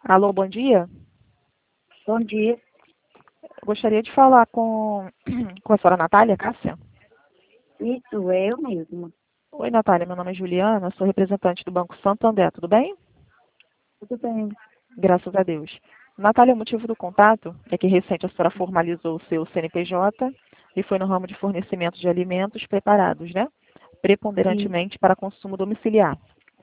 Alô, bom dia. Bom dia. Gostaria de falar com a senhora Natália Cássia. Isso, é eu mesma. Oi, Natália, meu nome é Juliana, sou representante do Banco Santander, tudo bem? Tudo bem. Graças a Deus. Natália, o motivo do contato é que recente a senhora formalizou o seu CNPJ e foi no ramo de fornecimento de alimentos preparados, né? Sim, Preponderantemente para consumo domiciliar.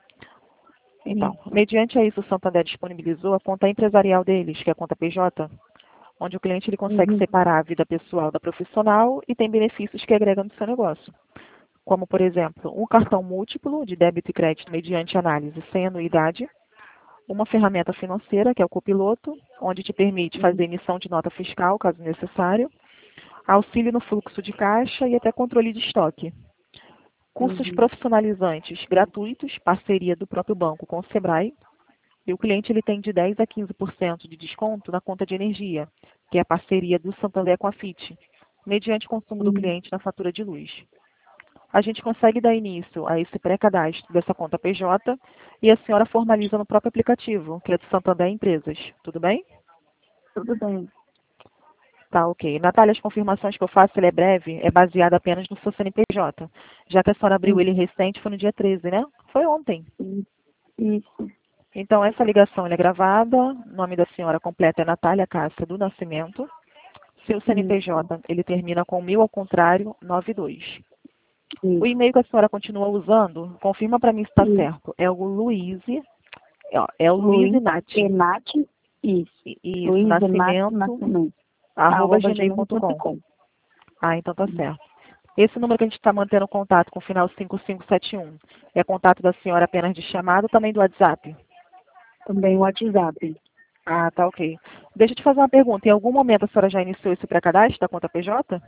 sim. Então, mediante a isso, o Santander disponibilizou a conta empresarial deles, que é a conta PJ, onde o cliente ele consegue Uhum, separar a vida pessoal da profissional e tem benefícios que agregam no seu negócio, como, por exemplo, um cartão múltiplo de débito e crédito mediante análise sem anuidade, uma ferramenta financeira, que é o Copiloto, onde te permite uhum, fazer emissão de nota fiscal, caso necessário, auxílio no fluxo de caixa e até controle de estoque. Cursos uhum, profissionalizantes gratuitos, parceria do próprio banco com o Sebrae, e o cliente ele tem de 10 a 15% de desconto na conta de energia, que é a parceria do Santander com a FIT, mediante o consumo do uhum. cliente na fatura de luz. A gente consegue dar início a esse pré-cadastro dessa conta PJ e a senhora formaliza no próprio aplicativo, que é do Santander Empresas. Tudo bem? Tudo bem. Tá, ok. Natália, as confirmações que eu faço, ele é breve, é baseada apenas no seu CNPJ. Já que a senhora abriu ele Uhum, recente, foi no dia 13, né? Foi ontem. isso. Então, essa ligação ela é gravada. O nome da senhora completa é Natália Cássia do Nascimento. Seu Isso, CNPJ, ele termina com 1000 ao contrário, 92. O isso, e-mail que a senhora continua usando, confirma para mim se está isso. certo. É o Luize, ó, é o Luiz Luiz Nati. Enate, isso. Isso, Luiz Enate nascimento, Nascimento. arroba Arroba gmail.com. gmail.com. Ah, então tá certo. Esse número que a gente está mantendo contato com o final 5571 é contato da senhora apenas de chamada ou também do WhatsApp? Também o WhatsApp. Ah, tá ok. Deixa eu te fazer uma pergunta. Em algum momento a senhora já iniciou esse pré-cadastro da conta PJ?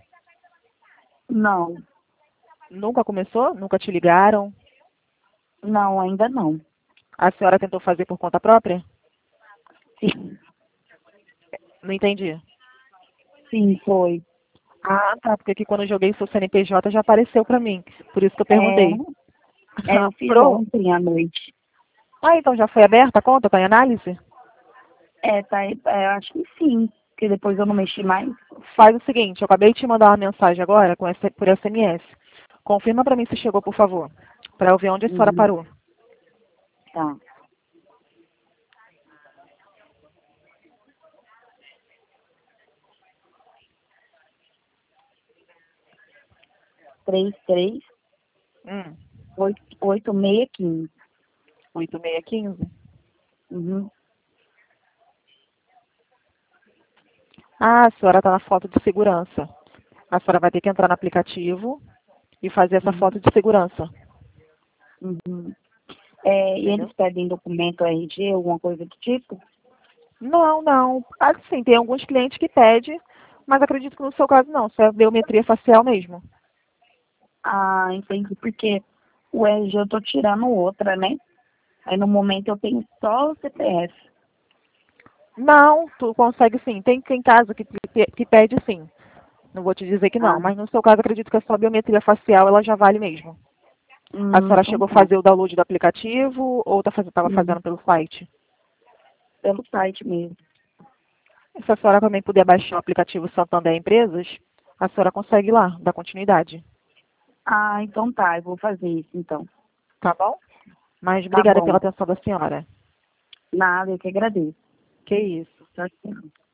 Não, Nunca começou? Nunca te ligaram? não, ainda não. A senhora tentou fazer por conta própria? Sim, Não entendi. sim, foi. Ah, tá. Porque aqui quando eu joguei o seu CNPJ já apareceu para mim. Por isso que eu É, perguntei. eu fiz Pro? ontem à noite. Ah, então já foi aberta a conta? Está em análise? Acho que sim, porque depois eu não mexi mais. Faz o seguinte, eu acabei de te mandar uma mensagem agora por SMS. Confirma para mim se chegou, por favor. Para eu ver onde a senhora Uhum, parou. tá. 33 Hum, 8615. 8615. Uhum, Ah, a senhora está na foto de segurança. A senhora vai ter que entrar no aplicativo e fazer essa uhum, foto de segurança. uhum. E Entendeu? eles pedem documento RG, alguma coisa do tipo? Não, não. Assim, tem alguns clientes que pedem, mas acredito que no seu caso não. Isso é biometria facial mesmo. Ah, entendi, porque o RG eu tô tirando outra, né? Aí no momento eu tenho só o CPF. Não, tu consegue sim. Tem caso que pede sim. Não vou te dizer que não, Ah, mas no seu caso acredito que a sua biometria facial ela já vale mesmo. A senhora então chegou a tá. fazer o download do aplicativo ou estava Uhum, fazendo pelo site? pelo site mesmo. Se a senhora também puder baixar o aplicativo Santander Empresas, a senhora consegue lá, dar continuidade. Ah, então tá, eu vou fazer isso então. Tá bom? Mas Tá obrigada pela bom. atenção da senhora. Nada, eu que agradeço. Que isso. Tchau, tchau.